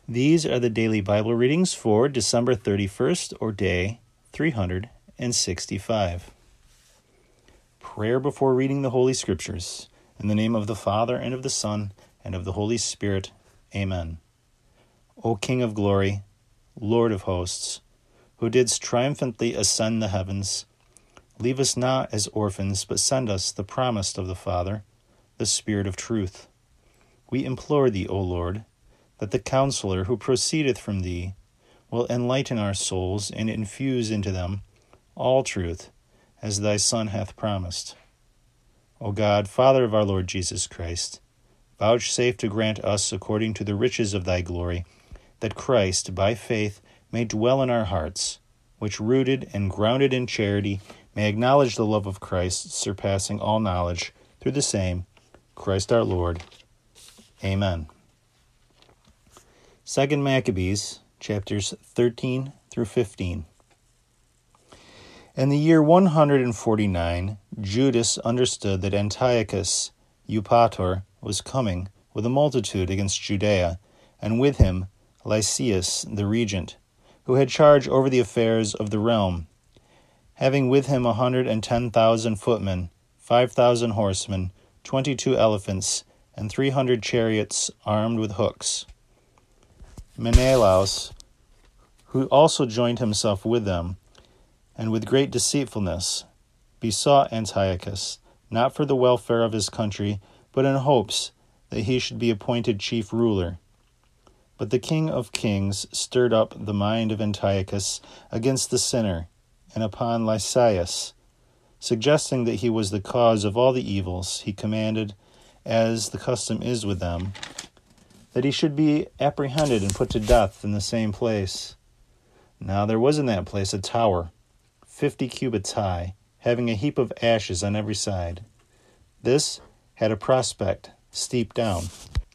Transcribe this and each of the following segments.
These are the daily Bible readings for December 31st, or day 365. Prayer before reading the Holy Scriptures. In the name of the Father, and of the Son, and of the Holy Spirit. Amen. O King of glory, Lord of hosts, who didst triumphantly ascend the heavens, leave us not as orphans, but send us the promise of the Father, the Spirit of truth. We implore thee, O Lord, that the Counselor who proceedeth from thee will enlighten our souls and infuse into them all truth, as thy Son hath promised. O God, Father of our Lord Jesus Christ, vouchsafe to grant us, according to the riches of thy glory, that Christ, by faith, may dwell in our hearts, which, rooted and grounded in charity, may acknowledge the love of Christ, surpassing all knowledge, through the same Christ our Lord. Amen. 2 Maccabees, chapters 13 through 15. In the year 149, Judas understood that Antiochus Eupator was coming with a multitude against Judea, and with him Lysias the regent, who had charge over the affairs of the realm, having with him 110,000 footmen, 5,000 horsemen, 22 elephants, and 300 chariots armed with hooks. Menelaus, who also joined himself with them, and with great deceitfulness, besought Antiochus, not for the welfare of his country, but in hopes that he should be appointed chief ruler. But the King of Kings stirred up the mind of Antiochus against the sinner, and upon Lysias, suggesting that he was the cause of all the evils, he commanded, as the custom is with them, that he should be apprehended and put to death in the same place. Now there was in that place a tower, 50 cubits high, having a heap of ashes on every side. This had a prospect, steep down.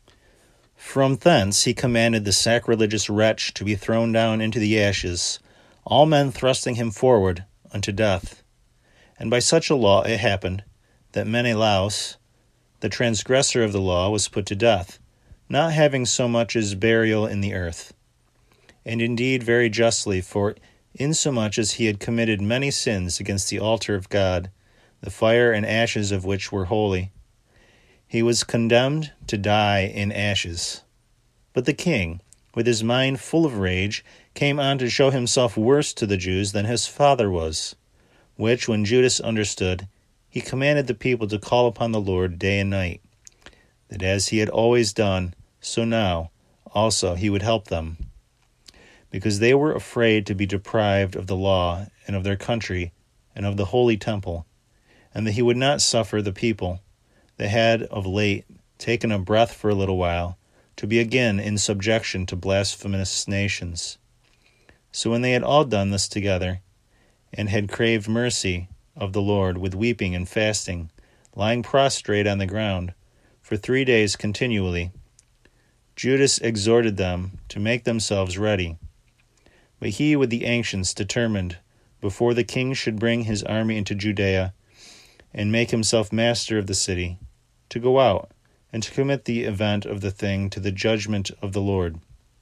From thence he commanded the sacrilegious wretch to be thrown down into the ashes, all men thrusting him forward unto death. And by such a law it happened that Menelaus, the transgressor of the law, was put to death, not having so much as burial in the earth. And indeed very justly, for insomuch as he had committed many sins against the altar of God, the fire and ashes of which were holy, he was condemned to die in ashes. But the king, with his mind full of rage, came on to show himself worse to the Jews than his father was, which, when Judas understood, he commanded the people to call upon the Lord day and night, that as he had always done, so now also he would help them, because they were afraid to be deprived of the law and of their country and of the holy temple, and that he would not suffer the people that had of late taken a breath for a little while to be again in subjection to blasphemous nations. So when they had all done this together, and had craved mercy of the Lord with weeping and fasting, lying prostrate on the ground for 3 days continually, Judas exhorted them to make themselves ready. But he with the ancients determined, before the king should bring his army into Judea, and make himself master of the city, to go out, and to commit the event of the thing to the judgment of the Lord.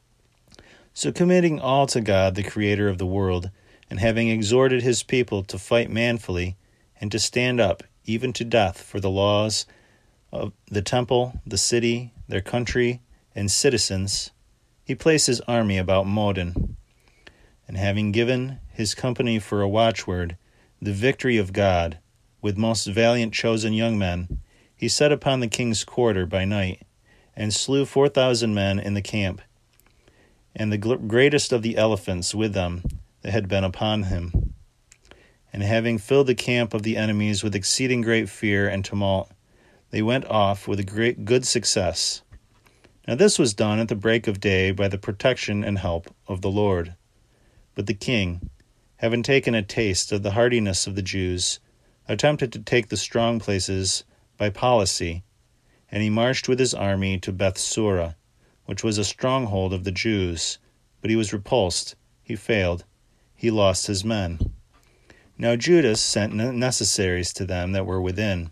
So committing all to God, the Creator of the world, and having exhorted his people to fight manfully, and to stand up, even to death, for the laws of the temple, the city, their country, and citizens, he placed his army about Modin. And having given his company for a watchword, the victory of God, with most valiant chosen young men, he set upon the king's quarter by night, and slew 4,000 men in the camp, and the greatest of the elephants with them that had been upon him. And having filled the camp of the enemies with exceeding great fear and tumult, they went off with a good success. Now this was done at the break of day by the protection and help of the Lord. But the king, having taken a taste of the hardiness of the Jews, attempted to take the strong places by policy, and he marched with his army to Bethsura, which was a stronghold of the Jews. But he was repulsed, he failed, he lost his men. Now Judas sent necessaries to them that were within.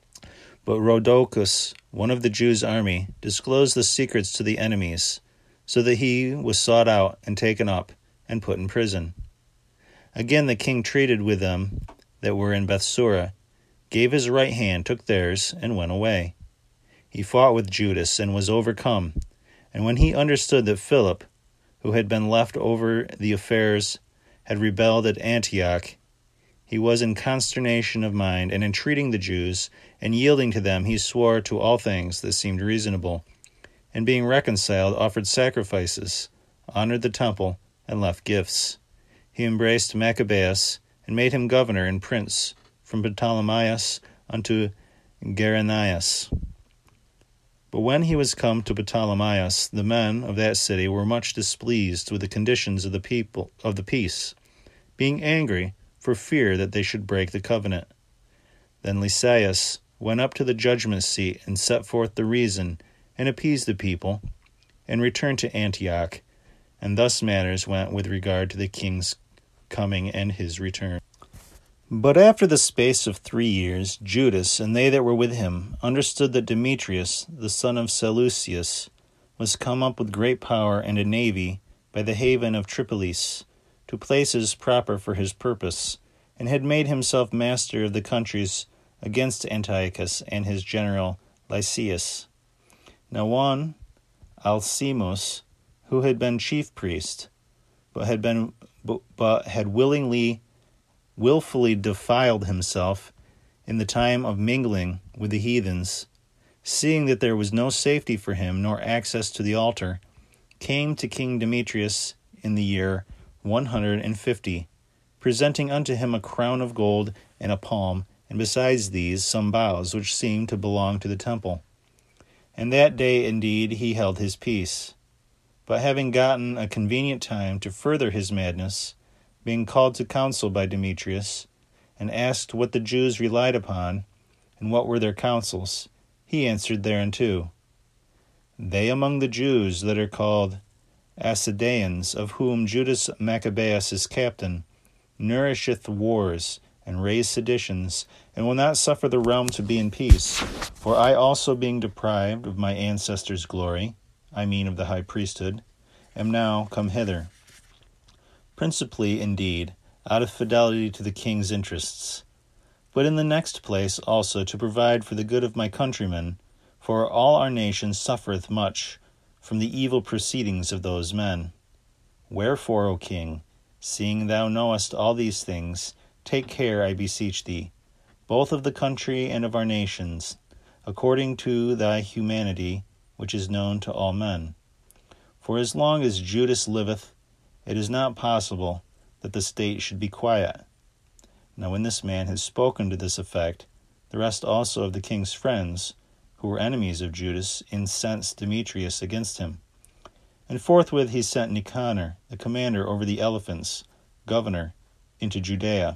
But Rhodocus, one of the Jews' army, disclosed the secrets to the enemies, so that he was sought out and taken up and put in prison. Again the king treated with them that were in Bethsura, gave his right hand, took theirs, and went away. He fought with Judas and was overcome. And when he understood that Philip, who had been left over the affairs, had rebelled at Antioch, he was in consternation of mind, and entreating the Jews, and yielding to them, he swore to all things that seemed reasonable. And being reconciled, offered sacrifices, honored the temple, and left gifts. He embraced Maccabeus, and made him governor and prince, from Ptolemais unto Gerenias. But when he was come to Ptolemais, the men of that city were much displeased with the conditions of the peace, being angry for fear that they should break the covenant. Then Lysias went up to the judgment seat and set forth the reason, and appeased the people, and returned to Antioch. And thus matters went with regard to the king's coming and his return. But after the space of 3 years, Judas and they that were with him understood that Demetrius, the son of Seleucus, was come up with great power and a navy by the haven of Tripolis, to places proper for his purpose, and had made himself master of the countries against Antiochus and his general Lysias. Now one, Alcimus, who had been chief priest, but had willfully defiled himself in the time of mingling with the heathens, seeing that there was no safety for him nor access to the altar, came to King Demetrius in the year 150, presenting unto him a crown of gold and a palm, and besides these some boughs which seemed to belong to the temple. And that day indeed he held his peace. But having gotten a convenient time to further his madness, being called to counsel by Demetrius, and asked what the Jews relied upon, and what were their counsels, he answered thereunto, They among the Jews that are called Asideans, of whom Judas Maccabeus is captain, nourisheth wars, and raise seditions, and will not suffer the realm to be in peace. For I also, being deprived of my ancestors' glory, I mean of the high priesthood, am now come hither. Principally, indeed, out of fidelity to the king's interests, but in the next place also to provide for the good of my countrymen, for all our nation suffereth much from the evil proceedings of those men. Wherefore, O king, seeing thou knowest all these things, take care, I beseech thee, both of the country and of our nations, according to thy humanity, which is known to all men. For as long as Judas liveth, it is not possible that the state should be quiet. Now when this man had spoken to this effect, the rest also of the king's friends, who were enemies of Judas, incensed Demetrius against him. And forthwith he sent Nicanor, the commander over the elephants, governor, into Judea,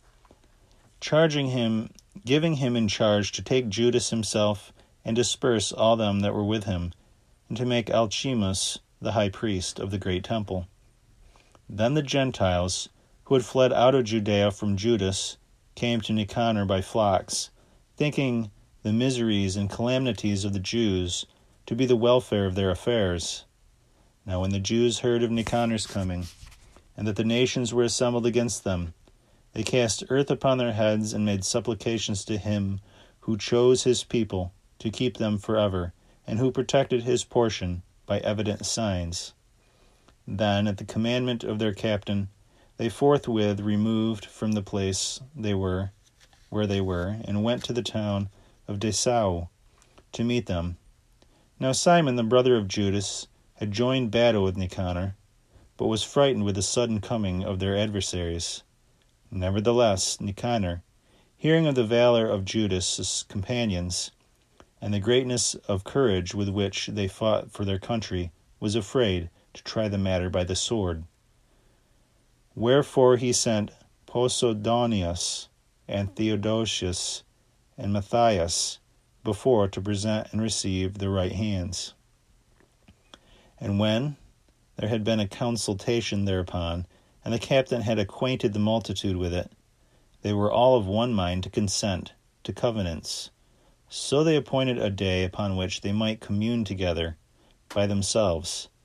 giving him in charge to take Judas himself and disperse all them that were with him, and to make Alcimus the high priest of the great temple. Then the Gentiles, who had fled out of Judea from Judas, came to Nicanor by flocks, thinking the miseries and calamities of the Jews to be the welfare of their affairs. Now when the Jews heard of Nicanor's coming, and that the nations were assembled against them, they cast earth upon their heads and made supplications to him who chose his people to keep them forever, and who protected his portion by evident signs. Then, at the commandment of their captain, they forthwith removed from the place where they were, and went to the town of Dessau to meet them. Now Simon, the brother of Judas, had joined battle with Nicanor, but was frightened with the sudden coming of their adversaries. Nevertheless, Nicanor, hearing of the valor of Judas' companions, and the greatness of courage with which they fought for their country, was afraid to try the matter by the sword. Wherefore he sent Posidonius and Theodosius and Matthias before to present and receive the right hands. And when there had been a consultation thereupon, and the captain had acquainted the multitude with it, they were all of one mind to consent to covenants. So they appointed a day upon which they might commune together by themselves,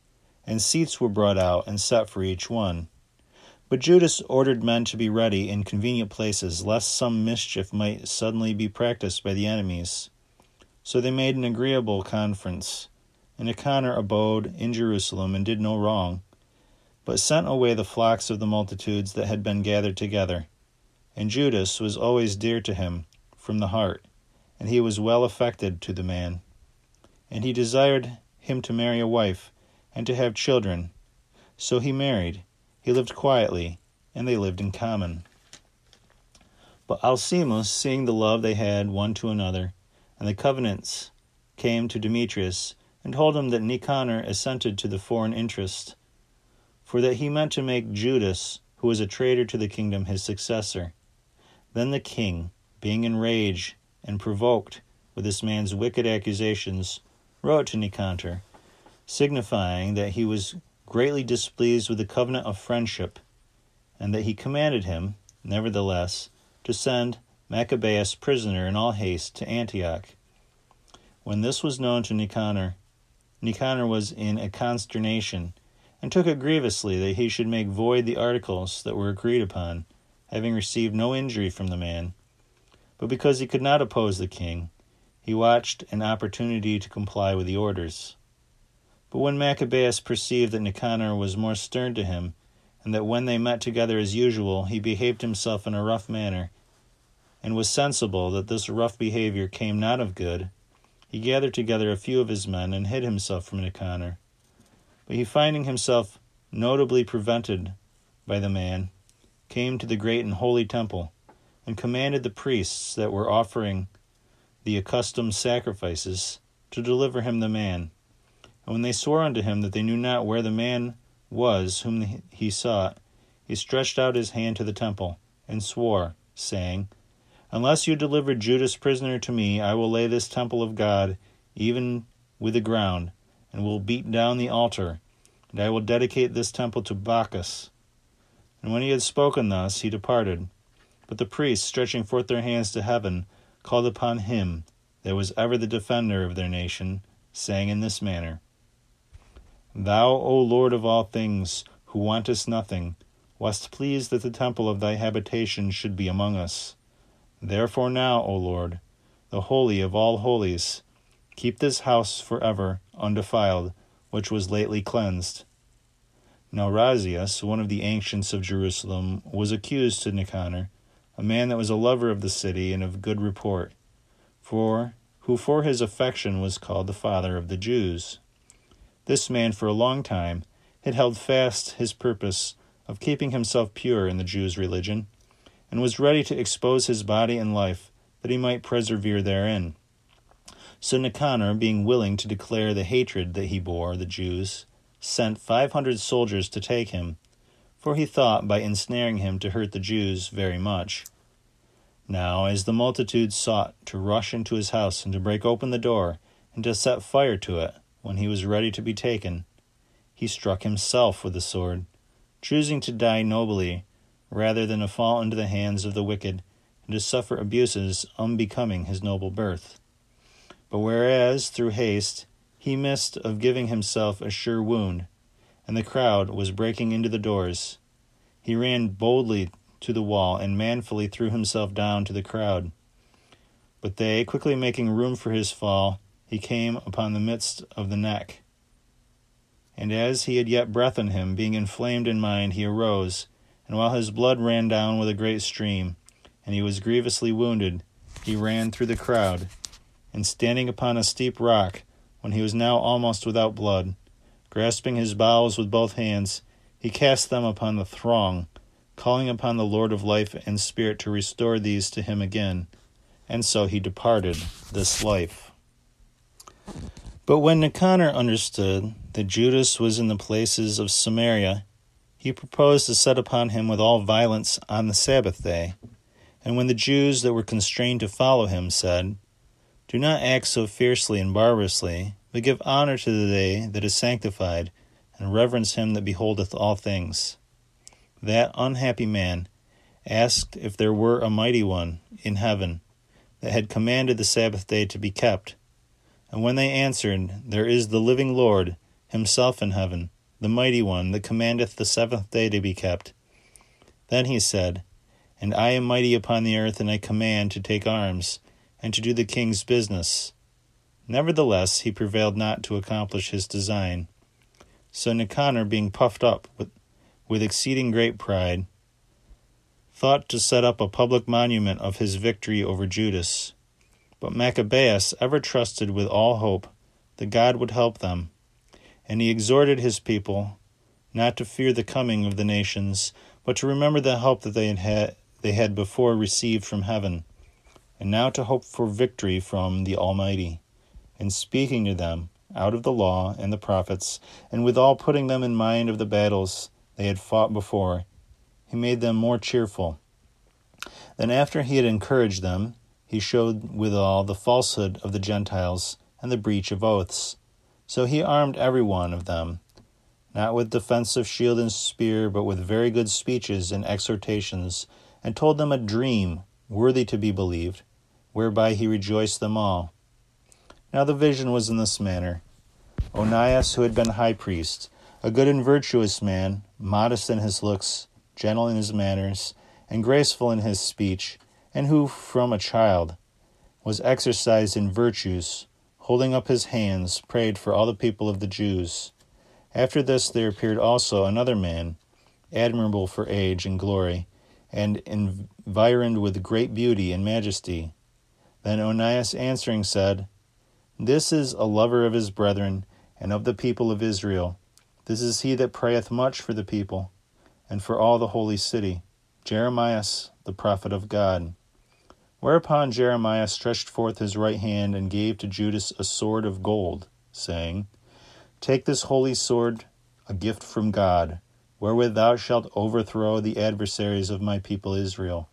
and seats were brought out and set for each one. But Judas ordered men to be ready in convenient places, lest some mischief might suddenly be practiced by the enemies. So they made an agreeable conference, and Nicanor abode in Jerusalem and did no wrong, but sent away the flocks of the multitudes that had been gathered together. And Judas was always dear to him from the heart, and he was well affected to the man. And he desired him to marry a wife, and to have children. So he married. He lived quietly, and they lived in common. But Alcimus, seeing the love they had one to another, and the covenants, came to Demetrius, and told him that Nicanor assented to the foreign interest, for that he meant to make Judas, who was a traitor to the kingdom, his successor. Then the king, being enraged and provoked with this man's wicked accusations, wrote to Nicanor, signifying that he was greatly displeased with the covenant of friendship, and that he commanded him, nevertheless, to send Maccabeus prisoner in all haste to Antioch. When this was known to Nicanor, Nicanor was in a consternation, and took it grievously that he should make void the articles that were agreed upon, having received no injury from the man. But because he could not oppose the king, he watched an opportunity to comply with the orders. But when Maccabeus perceived that Nicanor was more stern to him, and that when they met together as usual he behaved himself in a rough manner, and was sensible that this rough behavior came not of good, he gathered together a few of his men and hid himself from Nicanor. But he, finding himself notably prevented by the man, came to the great and holy temple, and commanded the priests that were offering the accustomed sacrifices to deliver him the man. And when they swore unto him that they knew not where the man was whom he sought, he stretched out his hand to the temple, and swore, saying, Unless you deliver Judas prisoner to me, I will lay this temple of God even with the ground, and will beat down the altar, and I will dedicate this temple to Bacchus. And when he had spoken thus, he departed. But the priests, stretching forth their hands to heaven, called upon him that was ever the defender of their nation, saying in this manner, Thou, O Lord of all things, who wantest nothing, wast pleased that the temple of thy habitation should be among us. Therefore now, O Lord, the Holy of all holies, keep this house forever undefiled, which was lately cleansed. Now Razias, one of the ancients of Jerusalem, was accused to Nicanor, a man that was a lover of the city and of good report, who for his affection was called the father of the Jews. This man for a long time had held fast his purpose of keeping himself pure in the Jews' religion, and was ready to expose his body and life that he might persevere therein. So Nicanor, being willing to declare the hatred that he bore the Jews, sent 500 soldiers to take him, for he thought by ensnaring him to hurt the Jews very much. Now, as the multitude sought to rush into his house and to break open the door and to set fire to it when he was ready to be taken, he struck himself with the sword, choosing to die nobly rather than to fall into the hands of the wicked and to suffer abuses unbecoming his noble birth. But whereas, through haste, he missed of giving himself a sure wound, and the crowd was breaking into the doors, he ran boldly to the wall and manfully threw himself down to the crowd. But they, quickly making room for his fall, he came upon the midst of the neck. And as he had yet breath in him, being inflamed in mind, he arose, and while his blood ran down with a great stream, and he was grievously wounded, he ran through the crowd, and standing upon a steep rock, when he was now almost without blood, grasping his bowels with both hands, he cast them upon the throng, calling upon the Lord of life and spirit to restore these to him again. And so he departed this life. But when Nicanor understood that Judas was in the places of Samaria, he proposed to set upon him with all violence on the Sabbath day. And when the Jews that were constrained to follow him said, Do not act so fiercely and barbarously, but give honor to the day that is sanctified, and reverence him that beholdeth all things. That unhappy man asked if there were a mighty one in heaven that had commanded the Sabbath day to be kept. And when they answered, There is the living Lord himself in heaven, the mighty one, that commandeth the seventh day to be kept. Then he said, And I am mighty upon the earth, and I command to take arms, and to do the king's business. Nevertheless, he prevailed not to accomplish his design. So Nicanor, being puffed up with exceeding great pride, thought to set up a public monument of his victory over Judas. But Maccabeus ever trusted with all hope that God would help them, and he exhorted his people not to fear the coming of the nations, but to remember the help that they had before received from heaven, and now to hope for victory from the Almighty. And speaking to them out of the law and the prophets, and withal putting them in mind of the battles they had fought before, he made them more cheerful. Then after he had encouraged them, he showed withal the falsehood of the Gentiles and the breach of oaths. So he armed every one of them, not with defensive shield and spear, but with very good speeches and exhortations, and told them a dream worthy to be believed, whereby he rejoiced them all. Now the vision was in this manner. Onias, who had been high priest, a good and virtuous man, modest in his looks, gentle in his manners, and graceful in his speech, and who from a child was exercised in virtues, holding up his hands, prayed for all the people of the Jews. After this there appeared also another man, admirable for age and glory, and environed with great beauty and majesty. Then Onias answering said, This is a lover of his brethren, and of the people of Israel. This is he that prayeth much for the people, and for all the holy city, Jeremias, the prophet of God. Whereupon Jeremiah stretched forth his right hand, and gave to Judas a sword of gold, saying, Take this holy sword, a gift from God, wherewith thou shalt overthrow the adversaries of my people Israel.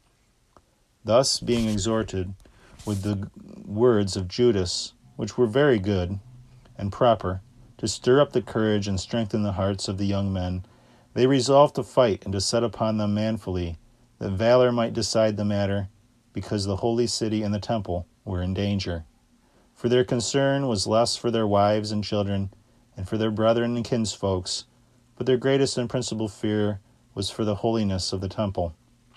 Thus being exhorted with the words of Judas, which were very good and proper, to stir up the courage and strengthen the hearts of the young men, they resolved to fight and to set upon them manfully, that valor might decide the matter, because the holy city and the temple were in danger. For their concern was less for their wives and children, and for their brethren and kinsfolks, but their greatest and principal fear was for the holiness of the temple.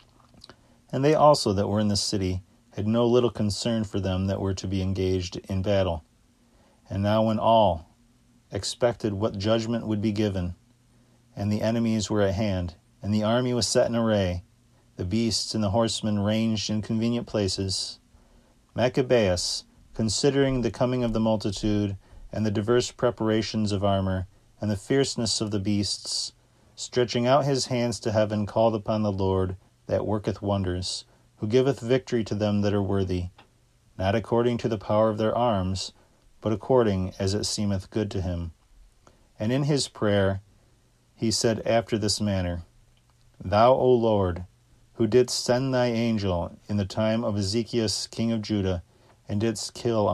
And they also that were in the city had no little concern for them that were to be engaged in battle. And now when all expected what judgment would be given, and the enemies were at hand, and the army was set in array, the beasts and the horsemen ranged in convenient places, Maccabeus, considering the coming of the multitude, and the diverse preparations of armor, and the fierceness of the beasts, stretching out his hands to heaven, called upon the Lord that worketh wonders, who giveth victory to them that are worthy, not according to the power of their arms, but according as it seemeth good to him. And in his prayer he said after this manner, Thou, O Lord, who didst send thy angel in the time of Ezekias king of Judah, and didst kill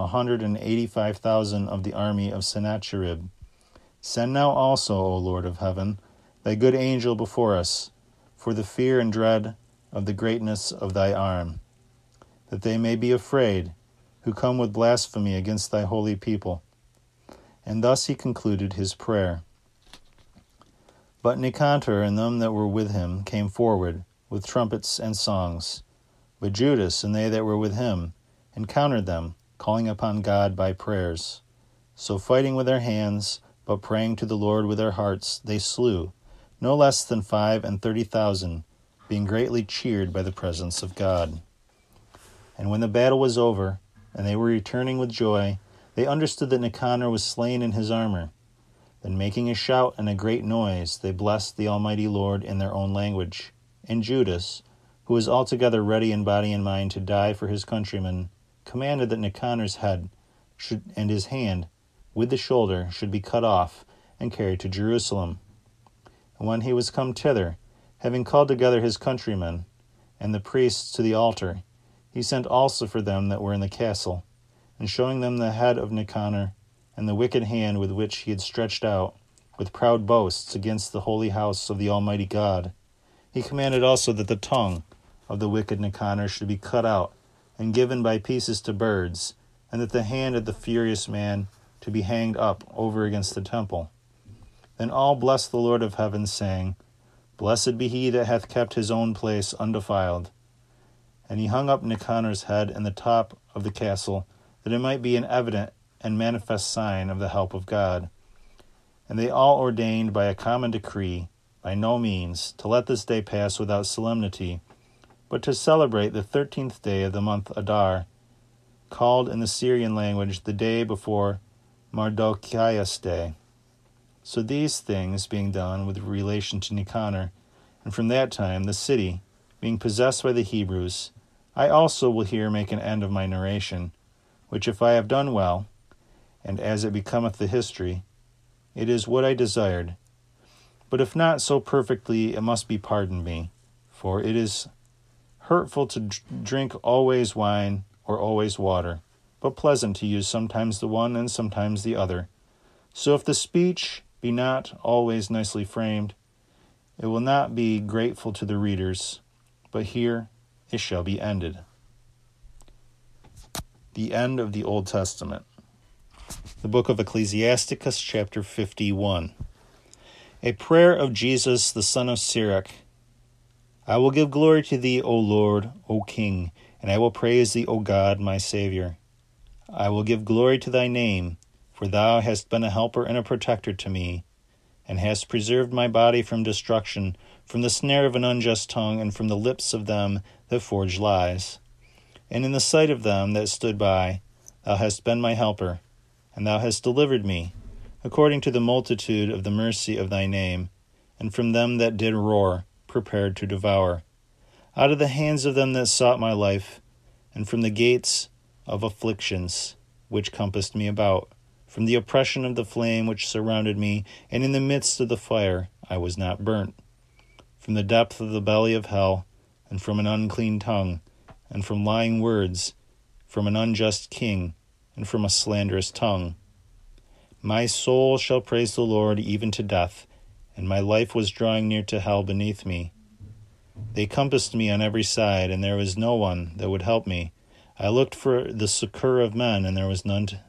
185,000 of the army of Sennacherib, send now also, O Lord of heaven, thy good angel before us, for the fear and dread of the greatness of thy arm, that they may be afraid, who come with blasphemy against thy holy people. And thus he concluded his prayer. But Nicanor and them that were with him came forward with trumpets and songs. But Judas and they that were with him encountered them, calling upon God by prayers. So fighting with their hands, but praying to the Lord with their hearts, they slew no less than 35,000, being greatly cheered by the presence of God. And when the battle was over, and they were returning with joy, they understood that Nicanor was slain in his armor. Then making a shout and a great noise, they blessed the Almighty Lord in their own language. And Judas, who was altogether ready in body and mind to die for his countrymen, commanded that Nicanor's head and his hand with the shoulder should be cut off and carried to Jerusalem. And when he was come thither, having called together his countrymen and the priests to the altar, he sent also for them that were in the castle, and showing them the head of Nicanor, and the wicked hand with which he had stretched out, with proud boasts against the holy house of the Almighty God, he commanded also that the tongue of the wicked Nicanor should be cut out, and given by pieces to birds, and that the hand of the furious man to be hanged up over against the temple. Then all blessed the Lord of heaven, saying, Blessed be he that hath kept his own place undefiled. And he hung up Nicanor's head in the top of the castle, that it might be an evident and manifest sign of the help of God. And they all ordained by a common decree, by no means, to let this day pass without solemnity, but to celebrate the 13th day of the month Adar, called in the Syrian language the day before Mardochaios' day. So these things being done with relation to Nicanor, and from that time the city, being possessed by the Hebrews, I also will here make an end of my narration, which if I have done well, and as it becometh the history, it is what I desired. But if not so perfectly, it must be pardoned me, for it is hurtful to drink always wine or always water, but pleasant to use sometimes the one and sometimes the other. So if the speech be not always nicely framed, it will not be grateful to the readers, but here it shall be ended. The end of the Old Testament. The book of Ecclesiasticus, chapter 51. A prayer of Jesus, the son of Sirach. I will give glory to thee, O Lord, O King, and I will praise thee, O God, my Savior. I will give glory to thy name, for thou hast been a helper and a protector to me, and hast preserved my body from destruction, from the snare of an unjust tongue, and from the lips of them that forge lies. And in the sight of them that stood by, thou hast been my helper, and thou hast delivered me, according to the multitude of the mercy of thy name, and from them that did roar, prepared to devour, out of the hands of them that sought my life, and from the gates of afflictions which compassed me about, from the oppression of the flame which surrounded me, and in the midst of the fire I was not burnt, from the depth of the belly of hell, and from an unclean tongue, and from lying words, from an unjust king, and from a slanderous tongue. My soul shall praise the Lord even to death, and my life was drawing near to hell beneath me. They compassed me on every side, and there was no one that would help me. I looked for the succor of men, and there was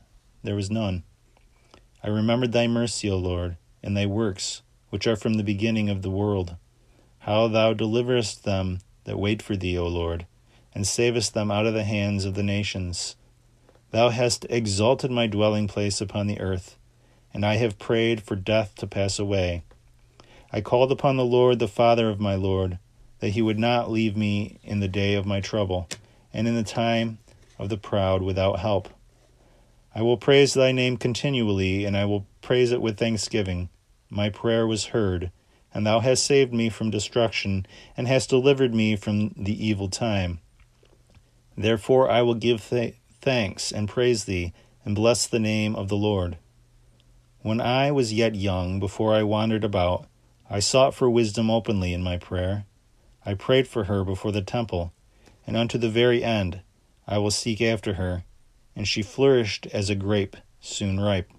none. I remembered thy mercy, O Lord, and thy works, which are from the beginning of the world. How thou deliverest them that wait for thee, O Lord, and savest them out of the hands of the nations. Thou hast exalted my dwelling place upon the earth, and I have prayed for death to pass away. I called upon the Lord, the Father of my Lord, that he would not leave me in the day of my trouble, and in the time of the proud without help. I will praise thy name continually, and I will praise it with thanksgiving. My prayer was heard, and thou hast saved me from destruction, and hast delivered me from the evil time. Therefore I will give thanks and praise thee, and bless the name of the Lord. When I was yet young, before I wandered about, I sought for wisdom openly in my prayer. I prayed for her before the temple, and unto the very end I will seek after her, and she flourished as a grape soon ripe.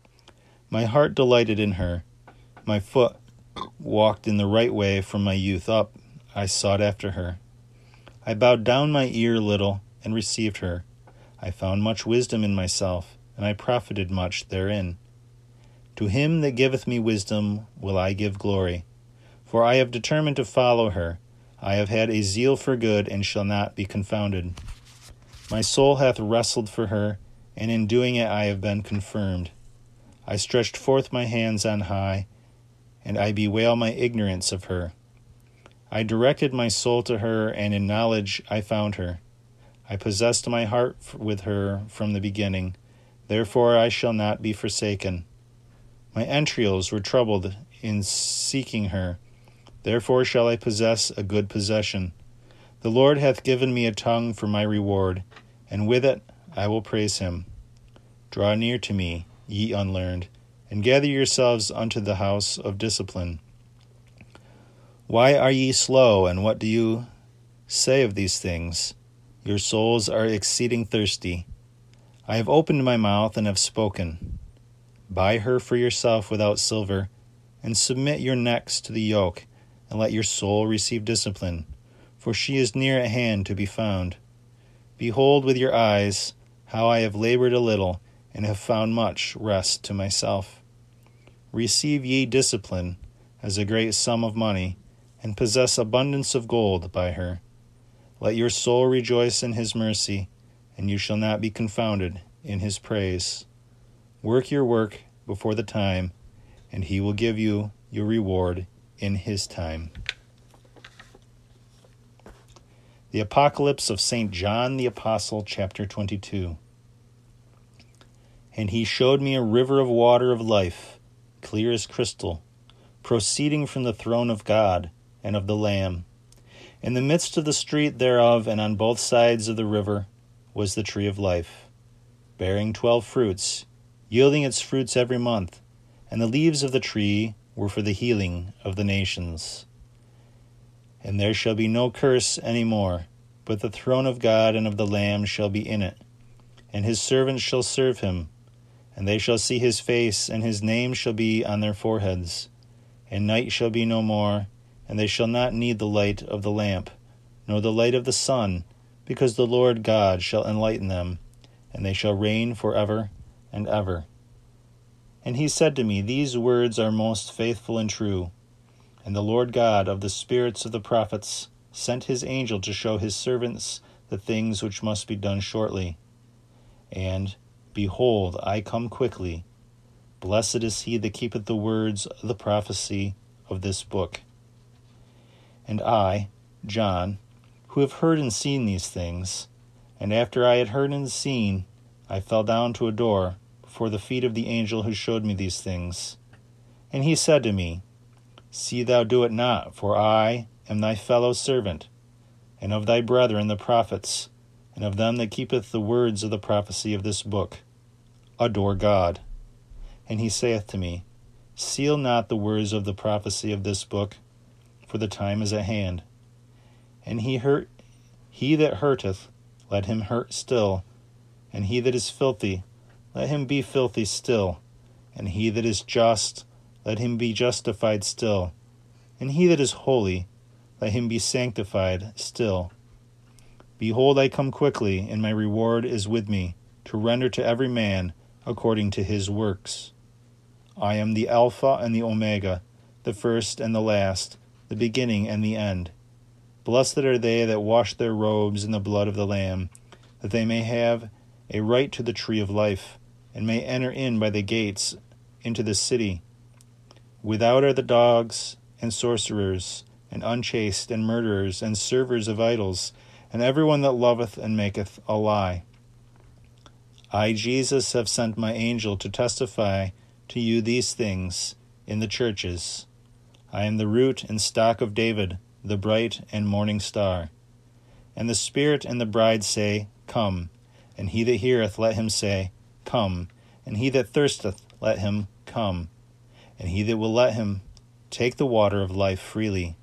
My heart delighted in her, my foot walked in the right way from my youth up. I sought after her. I bowed down my ear a little, and received her. I found much wisdom in myself, and I profited much therein. To him that giveth me wisdom will I give glory, for I have determined to follow her. I have had a zeal for good, and shall not be confounded. My soul hath wrestled for her, and in doing it I have been confirmed. I stretched forth my hands on high, and I bewail my ignorance of her. I directed my soul to her, and in knowledge I found her. I possessed my heart with her from the beginning. Therefore I shall not be forsaken. My entrails were troubled in seeking her. Therefore shall I possess a good possession. The Lord hath given me a tongue for my reward, and with it I will praise him. Draw near to me, ye unlearned, and gather yourselves unto the house of discipline. Why are ye slow, and what do you say of these things? Your souls are exceeding thirsty. I have opened my mouth and have spoken. Buy her for yourself without silver, and submit your necks to the yoke, and let your soul receive discipline, for she is near at hand to be found. Behold with your eyes how I have labored a little, and have found much rest to myself. receive ye discipline as a great sum of money, and possess abundance of gold by her. Let your soul rejoice in his mercy, and you shall not be confounded in his praise. Work your work before the time, and he will give you your reward in his time. The Apocalypse of St. John the Apostle, chapter 22. And he showed me a river of water of life, clear as crystal, proceeding from the throne of God and of the Lamb. In the midst of the street thereof, and on both sides of the river, was the tree of life, bearing 12 fruits, yielding its fruits every month, and the leaves of the tree were for the healing of the nations. And there shall be no curse any more, but the throne of God and of the Lamb shall be in it, and his servants shall serve him, and they shall see his face, and his name shall be on their foreheads. And night shall be no more, and they shall not need the light of the lamp, nor the light of the sun, because the Lord God shall enlighten them, and they shall reign forever and ever. And he said to me, These words are most faithful and true. And the Lord God of the spirits of the prophets sent his angel to show his servants the things which must be done shortly. And, behold, I come quickly. Blessed is he that keepeth the words of the prophecy of this book. And I, John, who have heard and seen these things, and after I had heard and seen, I fell down to adore before the feet of the angel who showed me these things. And he said to me, See thou do it not, for I am thy fellow servant, and of thy brethren the prophets, and of them that keepeth the words of the prophecy of this book. Adore God. And he saith to me, Seal not the words of the prophecy of this book, for the time is at hand. And he that hurteth, let him hurt still, and he that is filthy, let him be filthy still, and he that is just, let him be justified still, and he that is holy, let him be sanctified still. Behold, I come quickly, and my reward is with me, to render to every man according to his works. I am the Alpha and the Omega, the first and the last, the beginning and the end. Blessed are they that wash their robes in the blood of the Lamb, that they may have a right to the tree of life, and may enter in by the gates into the city. Without are the dogs, and sorcerers, and unchaste, and murderers, and servers of idols, and every one that loveth and maketh a lie. I, Jesus, have sent my angel to testify to you these things in the churches. I am the root and stock of David, the bright and morning star. And the Spirit and the bride say, Come. And he that heareth, let him say, Come. And he that thirsteth, let him come. And he that will, let him take the water of life freely.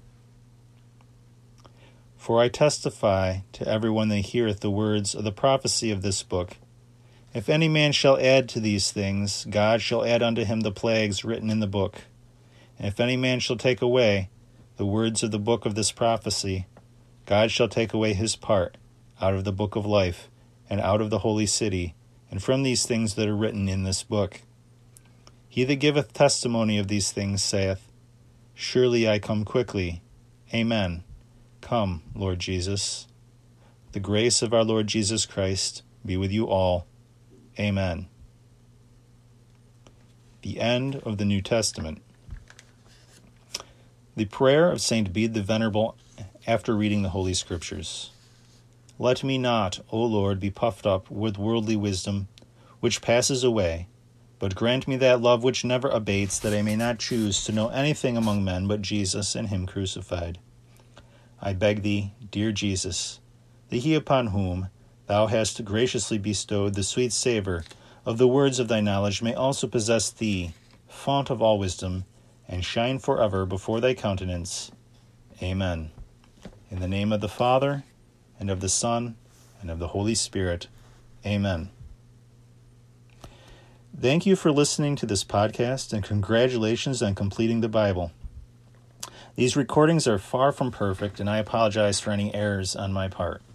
For I testify to every one that heareth the words of the prophecy of this book. If any man shall add to these things, God shall add unto him the plagues written in the book. And if any man shall take away the words of the book of this prophecy, God shall take away his part out of the book of life, and out of the holy city, and from these things that are written in this book. He that giveth testimony of these things saith, Surely I come quickly. Amen. Come, Lord Jesus. The grace of our Lord Jesus Christ be with you all. Amen. The end of the New Testament. The prayer of St. Bede the Venerable after reading the Holy Scriptures. Let me not, O Lord, be puffed up with worldly wisdom, which passes away, but grant me that love which never abates, that I may not choose to know anything among men but Jesus and him crucified. I beg thee, dear Jesus, that he upon whom thou hast graciously bestowed the sweet savour of the words of thy knowledge may also possess thee, fount of all wisdom, and shine forever before thy countenance. Amen. In the name of the Father, and of the Son, and of the Holy Spirit. Amen. Thank you for listening to this podcast, and congratulations on completing the Bible. These recordings are far from perfect, and I apologize for any errors on my part.